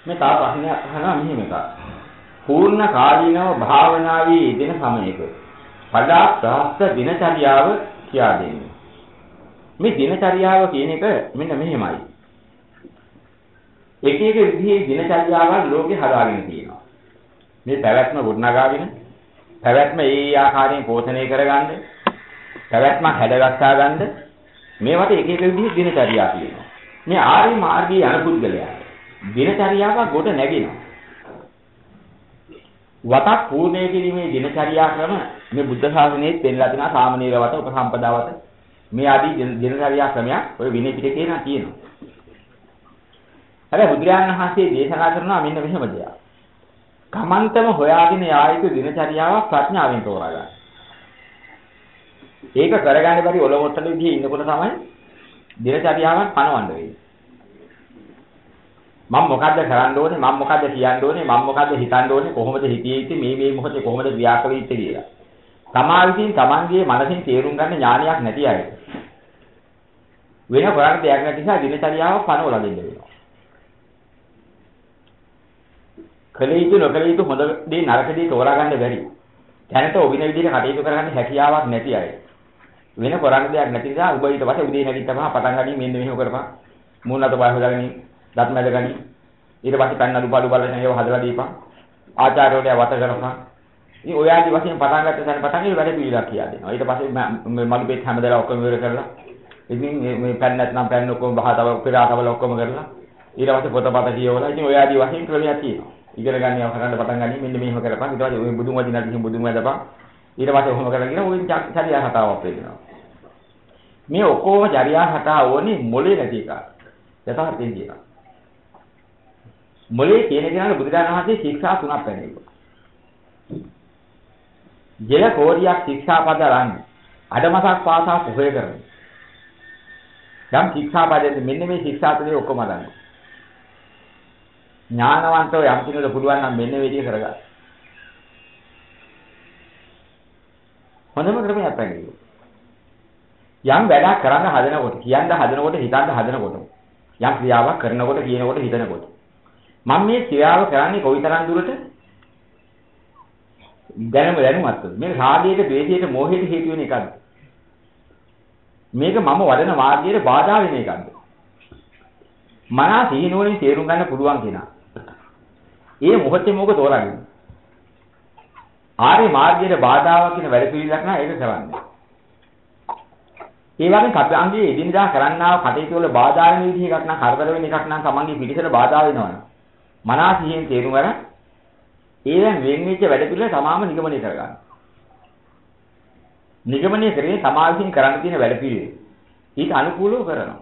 මේ තා ප්‍රශ්නයක් අහනවා මෙහෙම එකක්. පූර්ණ කාලීනව භාවනාවේ යෙදෙන සමයක පඩා ප්‍රාස්ත දිනචරියාව කියා දෙන්නේ. මේ දිනචරියාව කියන එක මෙන්න මෙහෙමයි. එක එක විදිහේ දිනචරියාවල් ලෝකේ හදාගෙන තියෙනවා. මේ පැවැත්ම ගොඩනගාගෙන පැවැත්ම ඒ ආකාරයෙන් පෝෂණය කරගන්න පැවැත්ම හැදගස්සා ගන්න මේවට එක එක විදිහේ දිනචරියා තියෙනවා. මේ ආර්ය මාර්ගයේ යන පුද්ගලයා දිනචරියාවක් ගොඩ නැගෙනවා. වතක් පූර්ණය කිරීමේ දිනචරියා ක්‍රම මේ බුද්ධ ශාසනයේ පෙන්ලා තියෙනවා. සාමනීර වත, උපසම්පදා වත මේ ආදී දිනචරියා ක්‍රමයක් ඔය විනය පිටකේ නම් තියෙනවා. හැබැයි බුදුරජාණන් වහන්සේ දේශනා කරනවා මෙන්න මෙහෙම දෙයක්. කමන්තම හොයාගෙන යා යුතු දිනචරියාවක් ප්‍රඥාවෙන් තෝරා ගන්න. ඒක කරගන්න බැරි ඔලොමොට්ටල විදිහේ ඉන්නකොට තමයි දිනචරියාවක් පනවන්න වෙන්නේ. මම මොකද්ද කරන්න ඕනේ, මම මොකද්ද කියන්න ඕනේ, මම මොකද්ද හිතන්න ඕනේ, කොහොමද හිතියේ ඉති මේ මොහොතේ කොහොමද ක්‍රියා කළ යුත්තේ කියලා. තමා විසින් තමන්ගේ මනසින් තේරුම් ගන්න ඥානයක් නැති අය. වෙන කරන්න දෙයක් නැති නිසා දිනචරියාවක් පනවලා දෙන්න වෙනවා. කළ යුතු නොකළ යුතු හොඳ දේ නරක දේ තෝරා ගන්න බැරි. දැනට ඔබින විදිහට කටයුතු කරගන්න හැකියාවක් නැති අය. වෙන කරන්න දෙයක් නැති නිසා ඔබ ඊට පස්සේ උදේ නැගිට්ටම පටන් ගන්නේ මෙන්න මෙහෙම කරපන්. මූණට බය හොදාගෙන දත් මැද ගනි. ඊට පස්සේ පන්න අඩුපාඩු බලන ඒවා හදලා දීපන්. ආචාර්යවරයා වත කරපන්. ඉතින් ඔය ආදි වශයෙන් පටන් ගත්ත තැන පටන් ඒ වැඩ පිළිලක් කියලා දෙනවා. ඊට පස්සේ මේ මලු පෙත් හැමදාම ඔක්කොම ඉවර කරලා ඉතින් මේ පැන් නැත්නම් පැන් ඔක්කොම බහතව පෙරාතවල ඔක්කොම කරලා ඊට පස්සේ පොතපත කියවලා ඉතින් ඔය ආදි වශයෙන් ක්‍රමයක් තියෙනවා. ඉගෙන ගන්න යව කරන්න පටන් ගන්නේ මෙන්න මෙහෙම කරපන්. ඊට පස්සේ ඔය බුදුන් වදිනා දිහින් බුදුන් වදපන්. ඊට පස්සේ ඔහොම කරලා කියන ඔය චර්යා හතාවක් වෙනවා. මේ ඔක්කොම චර්යා හතා ඕනේ මොලේ නැති එක. යථාර්ථයෙන් කියනවා. මොලේ කියන කෙනාට බුදුරජාණන් වහන්සේ ශික්ෂා තුනක් පැනෙනවා. ජල කෝරියක් ශික්ෂාපද රන්නේ. අඩමසක් පාසා පොහේ කරනවා. යම් ශික්ෂාපදයෙන් මෙන්න මේ ශික්ෂාපදේ ඔක්කොම ගන්නවා. ඥානවන්තව යම් කෙනෙකුට පුළුවන් නම් මෙන්න මේ විදිහ කරගන්න. හොඳම ක්‍රමයක් පැනෙන්නේ. යම් වැඩක් කරන්න හදනකොට, කියන්න හදනකොට, හිතන්න හදනකොට, යම් ක්‍රියාවක් කරනකොට, කියනකොට, හිතනකොට මම මේ ක්‍රියාව කරන්නේ කොයිතරම් දුරට දැනුමත්ද? මේ රාගයට, ද්වේෂයට, මෝහයට හේතු වෙන එකක්ද? මේක මම වඩන මාර්ගයේ බාධා වෙන එකක්ද? මනස සිහිනුවණින් තේරුම් ගන්න පුළුවන් කෙනා. ඒ මොහොතේ මොක තෝරන්නේ? ආර්ය මාර්ගයේ බාධාවක් කියන වැඩ පිළිලක් නා ඒක කරන්නේ. ඒ වගේ කප්පංගයේ එදිනදා කරන්නා කටයුතු වල බාධා වෙන විදිහ එකක් නම් කරදර වෙන එකක් නම් තමන්ගේ පිටිසට බාධා වෙනවනේ. මනස සිහින් තේරුම් ගන්න ඒවෙන් වෙන් වෙච්ච වැඩ පිළිවෙල තමාම නිගමනය කරගන්න. නිගමනය කරේ තමා විසින් කරන්න තියෙන වැඩ පිළිවෙල. ඊට අනුකූලව කරනවා.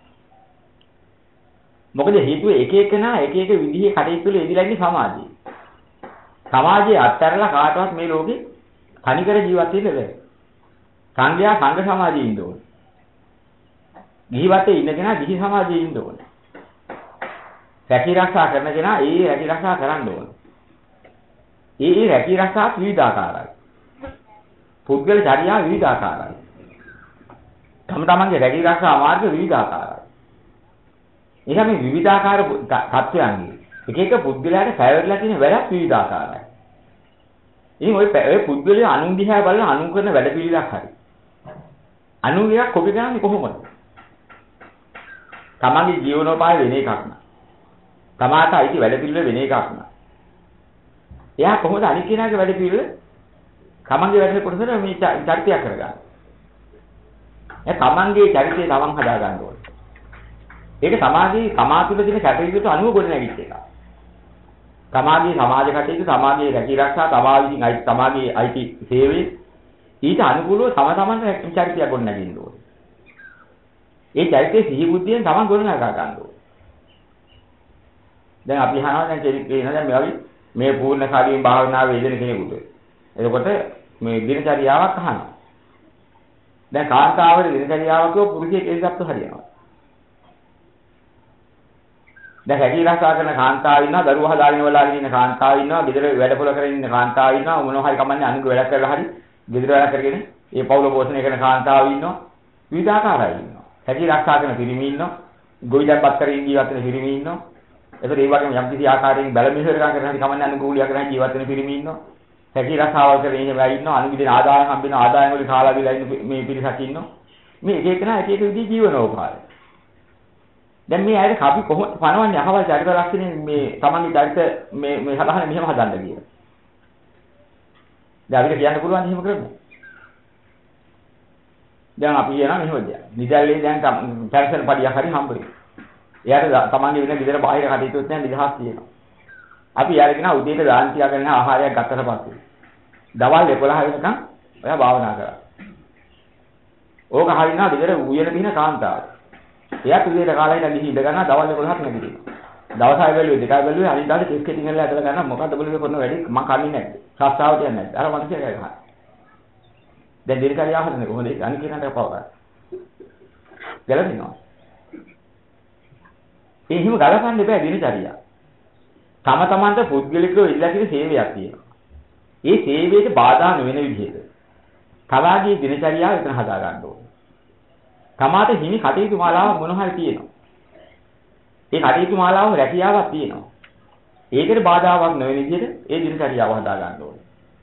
මොකද හේතුව එක එකනා එක එක විදිහේ කටයුතු වල යෙදিলা ඉන්නේ සමාජයේ. සමාජයේ අත්හැරලා කාටවත් මේ ලෝකේ තනිකර ජීවත් වෙන්න බැහැ. සංඝයා සංඝ සමාජයේ ඉන්න ඕනේ. ගිහිවතේ ඉන්න කෙනා ගිහි සමාජයේ ඉන්න ඕනේ. රැකී ආරක්ෂා කරන කෙනා ඒ රැකී ආරක්ෂා කරන්න ඕනේ. ඒ රැකී ආරක්ෂා විවිධාකාරයි. පුද්ගල චර්යා විවිධාකාරයි. තමන්ගේ රැකී ආරක්ෂා මාර්ග විවිධාකාරයි. ඒක මේ විවිධාකාර තත්ත්වයන්ගේ එක එක පුද්ගලයාට පැවරලා තියෙන වැඩක් විවිධාකාරයි. ඉතින් ඔය පුද්ගලයා අනුන් දිහා බලන අනුන් කරන වැඩ පිළිලක් හරි. අනුන්ගේ කොපි කරන්නේ කොහොමද? තමන්ගේ ජීවනෝපාය වෙන එකක් නා. තමාට අයිති වැඩ පිළිවෙල වෙන එකක් නා. එයා කොහොමද අනිත් කෙනාගේ වැඩ පිළිවෙල තමන්ගේ වැඩේ කොටසට මේ චරිතයක් කරගන්නේ? තමන්ගේ චරිතය තමන් හදා ගන්න ඕනේ. ඒක සමාජයේ සමාජ තුළ තියෙන කැටයුතු අනුව ගොඩ නැගිච්ච එක. සමාජයේ සමාජ කටයුතු, සමාජයේ රැකී ආරක්ෂා, සමාජයේ අයිති සේවය ඊට අනුකූලව තමන්ට චරිතයක් ගොඩ නැගින්න ඕනේ. ඒ චරිතයේ සිහි බුද්ධියෙන් තමන් ගොඩ නගා ගන්න ඕනේ. දැන් අපි අහනවා දැන් කෙනෙක් කියනවා දැන් මේ වගේ මේ පූර්ණ කාලීන භාවනාවේ යෙදෙන කෙනෙකුට. එතකොට මේ දිනචරියාවක් අහනවා. දැන් කාන්තාවගේ දිනචරියාවක් කියව පුරුෂයෙක් එක්කත් හරියනවා. දැන් හැටි රසා කරන කාන්තාව ඉන්නවා, දරුවා හදාගෙන වලාගෙන ඉන්න කාන්තාව ඉන්නවා, ගෙදර වැඩපොළ කරගෙන ඉන්න කාන්තාව ඉන්නවා, මොනවා හරි කමන්නේ අනුගේ වැඩක් කරලා හරි ගෙදර වැඩ කරගෙන ඒ පවුල පෝෂණය කරන කාන්තාව ඉන්නවා, විවිධාකාරයි ඉන්නවා. හැටි රසා කරන පිරිමි ඉන්නවා, ගොවිතැන්පත් කරගෙන ජීවත් වෙන පිරිමි ඉන්නවා. ඒතර ඒ වගේම යම් කිසි ආකාරයෙන් බැලමිහිරකම් කරන හැටි කමන්නේ අනුකූලිය කරන ජීවත් වෙන පිරිමි ඉන්නවා. සැකී රසාවල් කරගෙන එහෙම වෙයි ඉන්නවා. අනුගිදින ආදායම් හම්බෙන ආදායම් වලින් කාලා බිලා ඉන්න මේ පිරිසක් ඉන්නවා. මේ එක එකනා එක එක විදිහේ ජීවනෝපාය. දැන් මේ ඇයිද අපි කොහොමද පනවන්නේ අහවල් චරිත ලක්ෂණේ මේ තමන්ගේ චරිත මේ හදහන මෙහෙම හදන්න කියලා. දැන් අපිට කියන්න පුළුවන් එහෙම කරමු. දැන් අපි කියනවා මෙහෙම දෙයක්. නිදැල්ලේ දැන් පැන්සල් පඩියක් හරි හම්බුනේ. එයාට තමන්ගේ වෙන විතර බාහිර කටයුතුත් නැහැ නිදහස් තියෙනවා. අපි යාර කියනවා උදේට දාන තියාගෙන ආහාරයක් ගත්තට පස්සේ දවල් 11 වෙනකන් ඔයා භාවනා කරා. ඕක හරිනවා විතර උයන දින කාන්තාව. එයාට උදේට කාලා ඉඳන් ගිහින් ඉඳ ගන්නවා දවල් 11ක් නැගිටිනවා. දවසයි බැලුවේ දෙකයි බැලුවේ අනිත් දවසේ කෙස් කෙටින් කරලා ඇදලා ගන්නවා මොකද්ද බලන්නේ කරන වැඩි මම කන්නේ නැහැ. ශාස්ත්‍රාව කියන්නේ නැහැ. අර මනසේ ගහනවා. දැන් දිනකරිය ආහදන්නේ කොහොමද ඒක අනිත් කෙනාට පව ගන්න. ගැලපෙනවා. ඒ හිම ගලපන්න බෑ දිනචරිය. තම තමන්ට පුද්ගලිකව ඉල්ලා තියෙන සේවයක් තියෙනවා. ඒ සේවයට බාධා නොවන විදිහට තවාගේ දිනචරියාව එතන හදා ගන්න ඕනේ. තමාට හිමි කටයුතු මාලාවක් මොන හරි තියෙනවා. ඒ කටයුතු මාලාව රැකියාවක් තියෙනවා. ඒකට බාධාවක් නොවන විදිහට ඒ දිනචරියාව හදා ගන්න ඕනේ.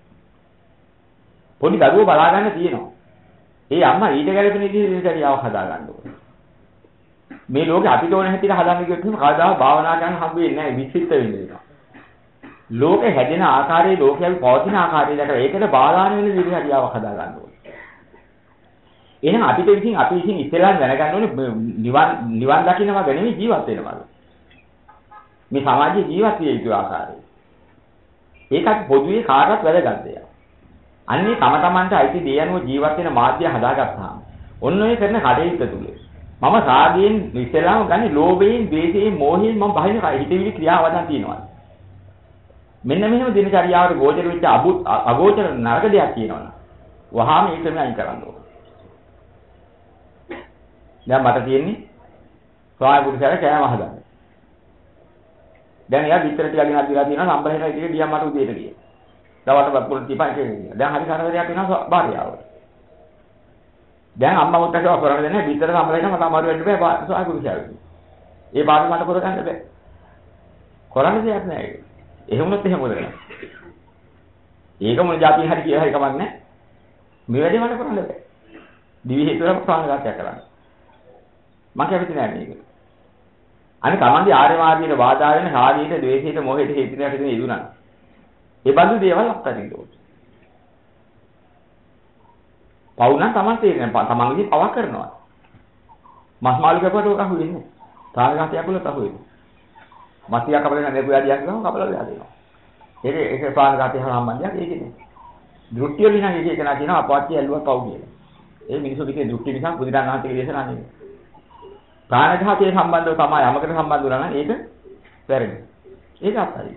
පොඩි දරුවෝ බලා ගන්න තියෙනවා. ඒ අම්මා ඊට ගැලපෙන විදිහේ දිනචරියාව හදා ගන්න ඕනේ. මේ ලෝකේ අපිට ඕන හැටියට හදන්න කිව්වොත් එහෙනම් කවදාවත් භාවනා කරන්න හම්බ වෙන්නේ නැහැ විචිත්ත වෙන්නේ. ලෝකේ හැදෙන ආකාරයේ ලෝකයේ පවතින ආකාරය දැකලා ඒකට බාධාන වෙන දිනචරියාවක් හදා ගන්න ඕනේ. එහෙනම් අපිට විසින් අපි විසින් ඉස්සෙල්ලා දැනගන්න ඕනේ නිවන් දකින්නවා ගැන ජීවත් වෙනවා. මේ සමාජයේ ජීවත් විය යුතු ආකාරය. ඒකත් පොදුවේ කාටවත් වැදගත් දෙයක්. අන්නේ තම තමන්ට අයිති දේ අනුව ජීවත් වෙන මාධ්‍ය හදාගත්තාම ඔන්න ඔය කරන කටයුත්ත තුල මම රාගයෙන් ඉස්සෙල්ලාම ගන්නේ ලෝභයෙන්, ද්වේෂයෙන්, මෝහයෙන් මම බහින හිතවිලි ක්‍රියාවදන් තියෙනවා. මෙන්න මෙහෙම දිනචරියාවට ගෝචර වෙච්ච අගෝචර නරක දෙයක් තියෙනවනේ. වහාම ඒ ක්‍රමය අයින් කරන්න ඕනේ. දැන් මට තියෙන්නේ ස්වාමි පුරුෂයාට කෑම හදන්න. දැන් එයා විතර ටික ගෙනත් දීලා තියෙනවා සම්බරේට ඉතින් ගියා මට උදේට ගියා. දවල්ට පොල් තිපන් කියන්නේ. දැන් හරි කරදරයක් වෙනවා භාර්යාවට. දැන් අම්මා මුත්තට කරන්න දෙන්නේ විතර සම්බරේට මට අමාරු වෙන්න බෑ ස්වාමි පුරුෂයාට. ඒ බාර මට කරගන්න බෑ. කරන්න දෙයක් නෑ ඒක. එහෙමනොත් එහෙම කරන්නේ. ඒක මොන જાතිය හරි කියලා හරි කමක් නෑ. මේ වැඩේ මට කරන්න බෑ. දිවි හේතුවම ප්‍රාණඝාතයක් කරන්න. මම කැමති නෑ මේක. අනිත් තමන්ගේ ආර්ය මාර්ගයේ බාධා වෙන රාගයට, ද්වේෂයට, මොහයට හේතුනට දෙන ඉදුණා. ඒ බඳු දේවල් අපතරින් ඕනේ. පවුනම් තමන් තේරෙන්නේ තමන්ගේ පවක් කරනවා. මස් මාළු කපුවට ඔක අහු වෙන්නේ. ප්‍රාණඝාතයක් වලට අහු වෙන්නේ. මස්තිය කපලා නේද පුයාදියක් ගම කපලා දෙනවා. ඒක ප්‍රාණඝාතය හා සම්බන්ධයක් ඒකනේ. දෘෂ්ටි වලින් නම් ඒක නා කියනවා අපවාච්චි ඇල්ලුවා පව් කියලා. ඒ මිනිස්සුගේ දෘෂ්ටි නිසා බුදුරණාහිගේ දේශනා නෙමෙයි. ප්‍රාණඝාතයේ සම්බන්ධව තමයි යමකට සම්බන්ධ වුණා නම් ඒක වැරදි. ඒක අත්හරින්න.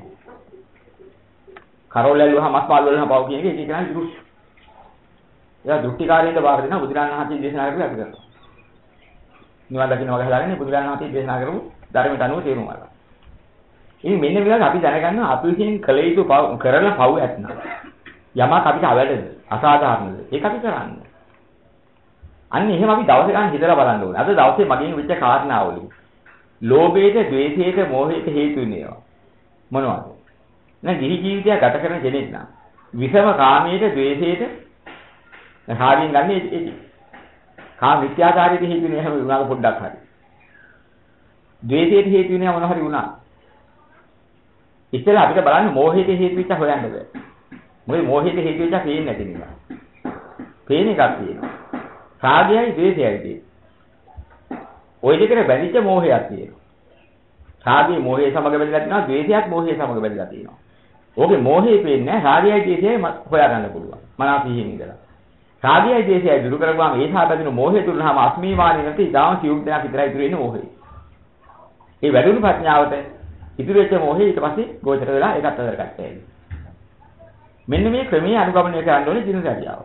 කරෝල ඇල්ලුවා මස් මාළු වලම පව් කියන එක ඒක නෑ දෘෂ්ටි. එයා දෘෂ්ටිකාරයෙන්ද බාර දෙනවා බුදුරණාහිගේ දේශනා කරපු අපි කරනවා. නිවන් දකින්න වගේ හදාගන්නේ බුදුරණාහිගේ දේශනා කරපු ධර්මයට අනුව තේරුම් ගන්නවා. ඉතින් මෙන්න මේක අපි දැනගන්න අපි විසින් කළ යුතු කරන පව් ඇත්නම් යමක් අපිට අවැඩද අසාධාරණද ඒක අපි කරන්නේ. අන්න එහෙම අපි දවස් ගන්න හිතලා බලන්න ඕනේ. අද දවසේ මගෙන් වෙච්ච කාරණාවලින් ලෝභයට, ද්වේෂයට, මෝහයට හේතු වෙනවා. මොනවද? නැත්නම් ගිහි ජීවිතය ගත කරන කෙනෙක් නම් විසම කාමයට, ද්වේෂයට රාගයෙන් ගන්න ඒක. කාම මිත්‍යාචාරයට හේතු වෙන හැම උනාක පොඩ්ඩක් හරි. ද්වේෂයට හේතු වෙන මොන හරි වුණා. ඉතින් අපිට බලන්න මෝහයට හේතු වෙච්ච හොයන්න බෑ. මොකද මෝහයට හේතු වෙච්ච පේන්නේ නැති නිසා. පේන එකක් තියෙනවා. රාගයයි ද්වේෂයයි තියෙනවා. ওই දෙකට බැඳිච්ච මෝහයක් තියෙනවා. රාගයේ මෝහය සමග බැඳලා තියෙනවා, ද්වේෂයත් මෝහය සමග බැඳලා තියෙනවා. ඕකේ මෝහය පේන්නේ නැහැ, රාගයයි ද්වේෂයයි හොයාගන්න පුළුවන්. මනාපීහින් ඉඳලා. රාගයයි ද්වේෂයයි දුරු කරගුවාම ඒ සහ බැඳෙන මෝහය දුරුනහම අස්මීමානිය නැති ඉදාම සියුම් දෙයක් විතරයි ඉතුරු වෙන්නේ මෝහය. ඒ වැඩුණු ප්‍රඥාවට ඉතුරු වෙච්ච මොහේ ඊට පස්සේ ගෝචර වෙලා ඒකත් අදරගත්තා. මෙන්න මේ ක්‍රමයේ අනුගමනය කරන්න ඕනේ දිනචරියාව.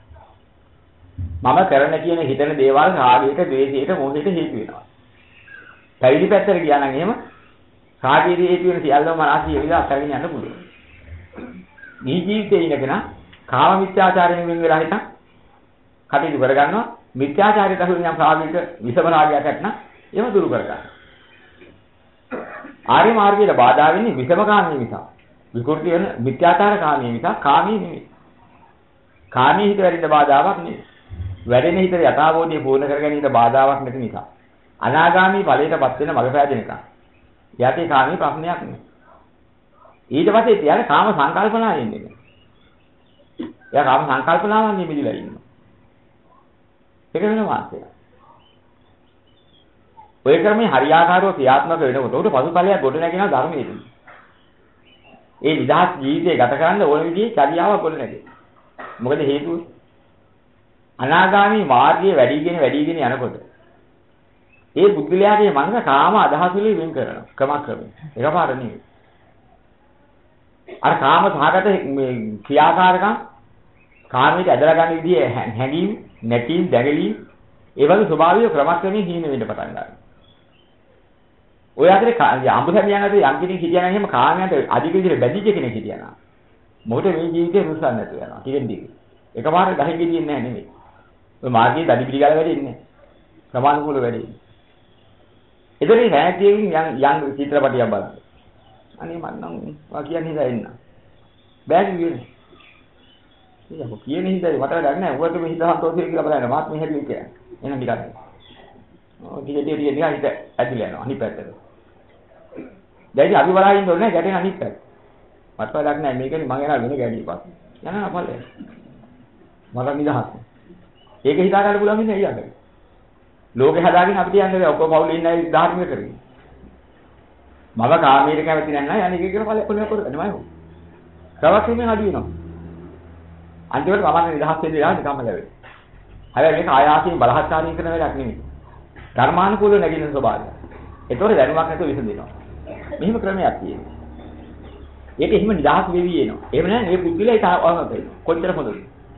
මම කරන කියන හිතන දේවල් රාගයට, ද්වේෂයට, මොහයට හේතු වෙනවා. පැවිදි පැත්තට ගියා නම් එහෙම රාගයේ හේතු වෙන සියල්ලම මනසිය විලා අත්හැරින්න යන්න පුළුවන්. මේ ජීවිතේ ඉඳගෙන කාම මිත්‍යාචාරයෙන් වෙන වෙලා හිටන් කටයුතු කරගන්නවා. මිත්‍යාචාරයට අහු වෙන යම් රාගයක විසම රාගයක් නැත්නම් ඒව දුරු කරගන්නවා. ආර්ය මාර්ගයට බාධා වෙන්නේ විෂමකාමී නිසා. විකෘති වෙන මිත්‍යාචාර කාමී නිසා කාමී නෙමෙයි. කාමී හිත වැඩිට බාධාවක් නෙමෙයි. වැඩෙන හිත යථාබෝධිය පූර්ණ කර ගැනීමට බාධාවක් නැති නිසා. අනාගාමී ඵලයටපත් වෙන මඟ පෑදෙන එක. යටි කාමී ප්‍රශ්නයක් නෙමෙයි. ඊට පස්සේ තියන කාම සංකල්පනා එන්නේ. එයා කාම සංකල්පනාවන් නිමිදිලා ඉන්නවා. ඒක වෙන වාස්තය. ඔය ක්‍රමයේ හරියාකාරව ක්‍රියාත්මක වෙනකොට උඩ පසුතලයක් ගොඩ නැගෙන ධර්මයේ. ඒ නිදහස් ජීවිතය ගත කරන්න ඕන විදිහේ චර්යාවක් ගොඩ නැගෙයි. මොකද හේතුව? අනාගාමී මාර්ගයේ වැඩිගෙන යනකොට ඒ බුද්ධලයාගේ මනස කාම අදහස් වලින් වෙන් කරනවා. ක්‍රමක්‍රමයෙන්. එකපාර නෙවෙයි. අර කාම සහගත මේ ක්‍රියාකාරකම් කාමයට ඇදලා ගන්න විදිහේ හැඟීම්, නැකීම්, දැඟලීම් ඒ වගේ ස්වභාවය ක්‍රමක්‍රමයෙන් හීන වෙන්න පටන් ගන්නවා. ඔය අතරේ අඹසැමියන් අතර යම් කෙනෙක් හිටියා නම් එහෙම කාමයට අධික විදිහට බැඳිච්ච කෙනෙක් හිටියා නම් මොකද මේ ජීවිතේ රුස්සන්න නැතුව යනවා. ටිකෙන් ටික. එකපාරට ගහින් ගෙඩියෙන්නේ නැහැ නෙමෙයි. ඔය මාර්ගයේ දඩි පිළි ගාලා වැඩෙන්නේ නැහැ. ප්‍රමාණිකුල වැඩෙන්නේ. ඒතරේ රැකියෙන් යම් චිත්‍රපටියක් බලන්න. අනේ මන්නම් වා කියන්නේ ඉඳලා එන්න. බෑ කියන්නේ. ඉතින් කියන්නේ හිතේ මට වැඩක් නැහැ. උගට මේ හිත සන්තෝෂයි කියලා බලන්න. මාත් මේ හැටි කියන්නේ. එහෙනම් ටිකක්. ඔය ටික හිත ඇතුලේ යනවා අනිත් පැත්තට. දැන් අපි බලා ඉන්න ඕනේ ගැටෙන අනිත් පැත්ත. මට වැඩක් නැහැ. මේකනේ මං යනවා වෙන ගැඩිය පස්සේ. යනවා ඵලය. මට නිදහස්. ඒක හිතා ගන්න පුළුවන් ඉන්නේ අයියාට. ලෝකේ හදාගෙන අපිට යන්නේ නැහැ. ඔක්කොම පවුලේ ඉන්න අය ධාර්මික කරගෙන. මම කාමීර කැමති නැහැ. අනික කියන ඵලයක් කරන්නේ මම. තවක්ෙමින් අඩු වෙනවා. අන්තිමට මම නිදහස් වෙන්න යා නිකම්ම ලැබෙයි. හැබැයි මේක ආයාසයෙන් බලහත්කාරී කරන වැඩක් නෙමෙයි. ධර්මානුකූලව නැගින ස්වභාවය. ඒතකොට දැනුමක් නැතුව විසඳිනවා. මෙහෙම ක්‍රමයක් තියෙනවා. ඒක එහෙම නිදහස් වෙවි එනවා. එහෙම නැහැ මේ පුද්ගලයා ඒක අවබෝධ කොච්චර හොඳද?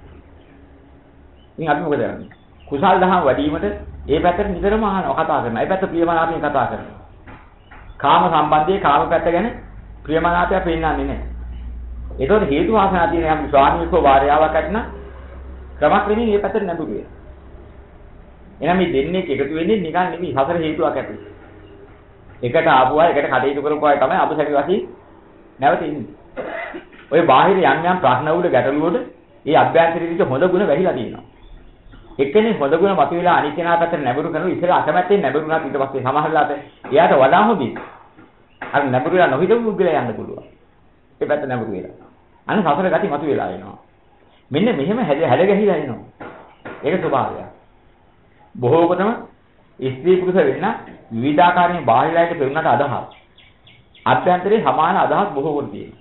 ඉතින් අපි මොකද කරන්නේ? කුසල් දහම් වැඩිවීමට ඒ පැත්තට නිතරම අහනවා කතා කරනවා. ඒ පැත්ත ප්‍රියමනාපයෙන් කතා කරනවා. කාම සම්බන්ධයේ කාම පැත්ත ගැන ප්‍රියමනාපය පෙන්නන්නේ නැහැ. ඒතකොට හේතු වාසනා තියෙන යම් ස්වාමීකෝ වාර්යාවක් ඇතන ක්‍රමක්‍රමයෙන් මේ පැත්තට නැඹුරු වෙනවා. එහෙනම් මේ දෙන්නේ එකතු වෙන්නේ නිකන් නෙමෙයි හතර හේතුවක් ඇති. එකට ආපුවා එකට කටයුතු කරපුවා තමයි අපසරි වශයෙන් නැවත ඉන්නේ. ඔය බාහිර යම් යම් ප්‍රශ්න වල ගැටලුවල ඒ අභ්‍යන්තරීය හොඳ ගුණ වැහිලා තියෙනවා. එක්කෙනෙක් හොඳ ගුණ මතුවලා අනිත් කෙනා පැත්තට නැඹුරු කරනවා ඉතින් අකමැත්තෙන් නැඹුරුනාත් ඊට පස්සේ සමහරලාට එයාට වඩා හොඳයි. අර නැඹුරුලා නොහිටපු පුද්ගලයා යන්න පුළුවන්. ඒ පැත්ත නැඹුරු වෙලා. අන්න සසර ගති මතුවලා එනවා. මෙන්න මෙහෙම හැල ගැහිලා එනවා. ඒක ස්වභාවය. බොහෝ කොටම ස්ත්‍රී පුරුෂ වෙන්න විවිධාකාරයෙන් බාහිරයට පෙරුණාට අදහස්. අභ්‍යන්තරේ සමාන අදහස් බොහෝ කොට තියෙනවා.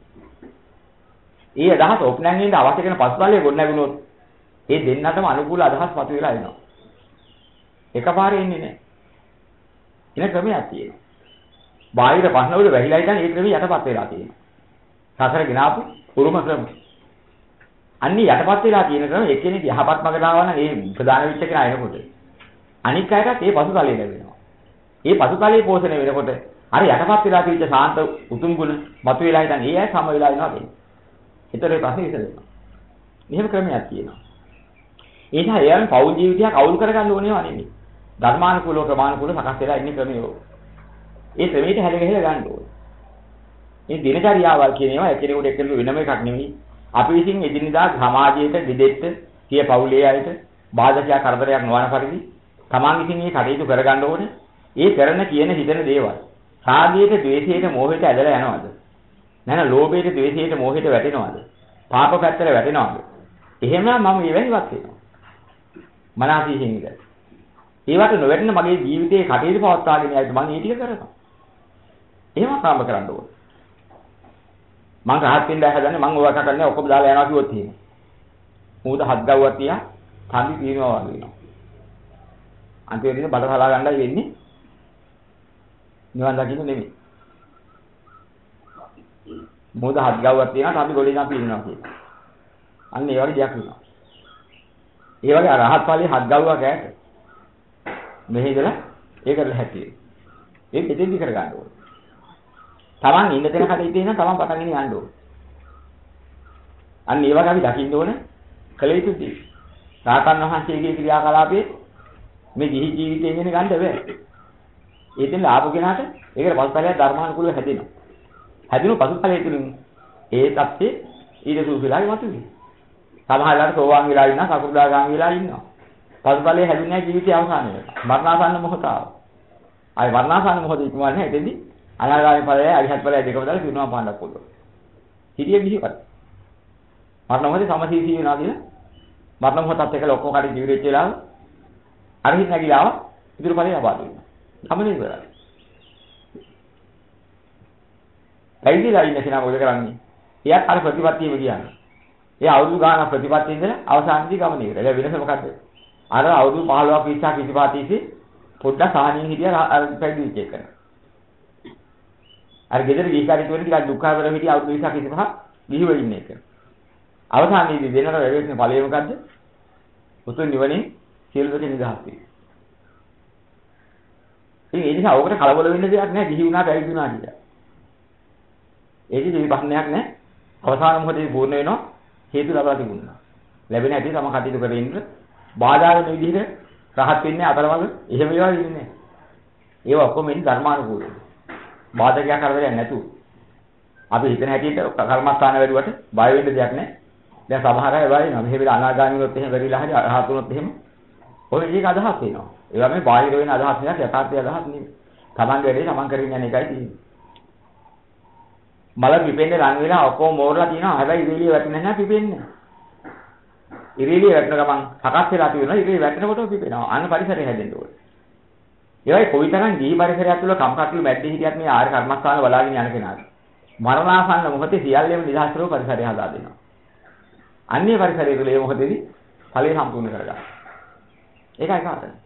ඒ අදහස් ඔප්නෑන්ගෙන් අවශ්‍ය කරන පසුබලය ගොඩ නැගුණොත් ඒ දෙන්නටම අනුකූල අදහස් මතුවලා එනවා. එකපාරේ එන්නේ නැහැ. එන ක්‍රමයක් තියෙනවා. බාහිර ප්‍රශ්න වල වැහිලා ඉඳන් ඒ ක්‍රමෙ යටපත් වෙලා තියෙනවා. සසර ගෙනාපු උරුම ක්‍රම. අන්නේ යටපත් වෙලා තියෙන ක්‍රම එක්කෙනෙක් යහපත් මඟට ආවා නම් ඒ ප්‍රධාන වෙච්ච කෙනා එනකොට අනික් අයටත් ඒ පසුතලයේ ලැබෙනවා. ඒ පසුතලයේ පෝෂණය වෙනකොට අර යටපත් වෙලා තියෙච්ච සාන්ත උතුම් ගුණ මතුවලා ඉඳන් ඒ අය සම වෙලා ඉනවා කියන්නේ. ඒතරේ ප්‍රශ්නේ විසඳෙනවා. මෙහෙම ක්‍රමයක් තියෙනවා. ඒ නිසා එයාම පෞල් ජීවිතයක් අවුල් කරගන්න ඕනේ නෙවෙයි. ධර්මානුකූලව ප්‍රමාණිකූලව සකස් වෙලා ඉන්නේ ක්‍රමය. ඒ ක්‍රමයට හැල ගහලා ගන්න ඕනේ. මේ දිනචරියාවල් කියන ඒවා එකිනෙකට එක්කෙනෙකු වෙනම එකක් නෙවෙයි. අපි විසින් එදිනදා සමාජයට දෙදෙට්ට සිය පවුලේ අයට බාධකයක් කරදරයක් නොවන පරිදි තමන් විසින් මේ කටයුතු කරගන්න ඕනේ. ඒ කරන කියන හිතන දේවල් රාගයට, ද්වේෂයට, මෝහයට ඇදලා යනවද? නැත්නම් ලෝභයට, ද්වේෂයට, මෝහයට වැටෙනවද? පාප පැත්තට වැටෙනවද? එහෙම මම මෙවැනිවත් වෙනවා. මනසීහින් ඉඳලා. ඒවට නොවැටෙන මගේ ජීවිතයේ කටයුතු පවත්වාගෙන යයිද මම ඒ ටික කරනවා. එහෙම කාම කරන්න ඕනේ. මං රහත් වෙන්න හදන්නේ මං ඔය කරන්නේ ඔක්කොම දාලා යනවා කිව්වොත් එහෙම. මූද හත් ගව්වක් තියා තන්දි తీනවා වගේ වෙනවා. අන්තිමේදී බඩසලා ගන්නයි වෙන්නේ. නිවන් දකින්න නෙමෙයි. මූද හත් ගව්වක් තියනවා තන්දි ගොඩේ ඉඳන් පීනනවා කියන්නේ. අන්න ඒ වගේ දෙයක් වෙනවා. ඒ වගේ රහත් ඵලයේ හත් ගව්වක් ඈත. මෙහි ඉඳලා ඒකට හැටියි. ඒක දෙදෙන්දි කර ගන්න ඕනේ. තමන් ඉන්න තැන කඩේ ඉන්න තමන් පටන්ගෙන යන්න ඕනේ. අන්න ඒ වගේ අපි දකින්න ඕනේ කළ යුතු දේ. රාතන් වහන්සේගේ ක්‍රියාකලාපයේ මේ දිහි ජීවිතයෙන් එන ගන්න බෑ. ඒකෙන් ආපු කෙනාට ඒකට පසුතලය ධර්මානුකූලව හැදෙනවා. හැදුණු පසුතලයේ තුලින් ඒ තත්ත්වයේ ඊට සූපිලායි මතුවේ. සමහරවිට සෝවාන් වෙලා ඉන්නවා, සකෘදාගාමී වෙලා ඉන්නවා. පසුතලයේ හැදුන්නේ නැහැ ජීවිතය අවසානය වෙනවා. මරණාසන්න මොහොත ආවා. ආයි මරණාසන්න මොහොත ඉක්මවන්නේ එතෙන්දී අනාගාමී ඵලයයි අරිහත් ඵලයයි දෙකම දාලා පිරුණා පාණ්ඩක් පොළොව. හිරිය ගිහිපත්. මරණ මොහොතේ සමසීසී වෙනවා කියන මරණ මොහොතත් එක්ක ඔක්කොම කඩේ ජීවිතේ වෙලාව අරිහිත් නැගිලා ආවා ඉදිරි ඵලය ලබා දුන්නා. සමනේ ඉවරයි. ඇයිදලා ඉන්න කෙනා මොකද කරන්නේ? එයාත් අර ප්‍රතිපත්තියම කියන්නේ. එයා අවුරුදු ගානක් ප්‍රතිපත්තියෙන් ඉඳලා අවසානයේදී ගමන ඉවරයි. දැන් වෙනස මොකද්ද? අර අවුරුදු 15ක් 20ක් 25 පොඩ්ඩක් සාහනියෙන් හිටියා අර පැවිදි වෙච්ච එක. අර ගෙදර ගිහිකාරිට වෙන ටිකක් දුක් කරදර හිටිය අවුරුදු 20ක් 25ක් ගිහිව ඉන්නේ එක. අවසානයේදී දෙනතර වෙන්නේ ඵලය මොකද්ද? උතුම් නිවනේ සියලු දෙක නිදහස් වෙයි. ඉතින් ඒ නිසා ඕකට කලබල වෙන්න දෙයක් නැහැ ගිහි වුණා පැවිදි වුණා කියලා. ඒකේ ප්‍රශ්නයක් නැහැ. අවසාන මොහොතේ පූර්ණ වෙනවා හේතු ලබා තිබුණා. ලැබෙන හැටි තම කටයුතු කරගෙන ඉන්න බාධා වෙන විදිහට රහත් වෙන්නේ අතරමඟ එහෙම ඒවා ඉන්නේ නැහැ. ඒවා ඔක්කොම ඉන්නේ ධර්මානුකූලව. බාධකයක් කරදරයක් නැතුව. අපි හිතන හැටියට කර්මස්ථාන වැඩුවට බය වෙන්න දෙයක් නැහැ. දැන් සමහර අය වයින්නවා. මෙහෙ වෙලා අනාගාමී වුණොත් එහෙම වෙරිලා හරි රහත් වුණොත් එහෙම. ඔය ඒක අදහස් වෙනවා. ඒවා මේ බාහිර වෙන අදහස් නෑ යථාර්ථය අදහස් නෙමෙයි. Taman වැඩේ Taman කරගෙන යන එකයි තියෙන්නේ. මල පිපෙන්නේ රන් වෙලා ඔක්කොම මෝරලා තියෙනවා. හැබැයි ඉරේලිය වැටෙන්නේ නැහැ පිපෙන්නේ. ඉරේලිය වැටෙන ගමන් සකස් වෙලා තියෙනවා. ඉරේ වැටෙනකොට පිපෙනවා. අන්න පරිසරය හැදෙන්න ඕනේ. ඒවයි කොයිතරම් ජී පරිසරයක් තුළ කම්කටොළු මැද්දේ හිටියත් මේ ආර්ය කර්මස්ථාන බලාගෙන යන කෙනාට මරණාසන්න මොහොතේ සියල්ලම නිදහස් කරව පරිසරය හදා දෙනවා. අන්නේ පරිසරය තුළ මේ මොහොතේදී ඵලය සම්පූර්ණ කරගන්න. ඒකයි කාටද?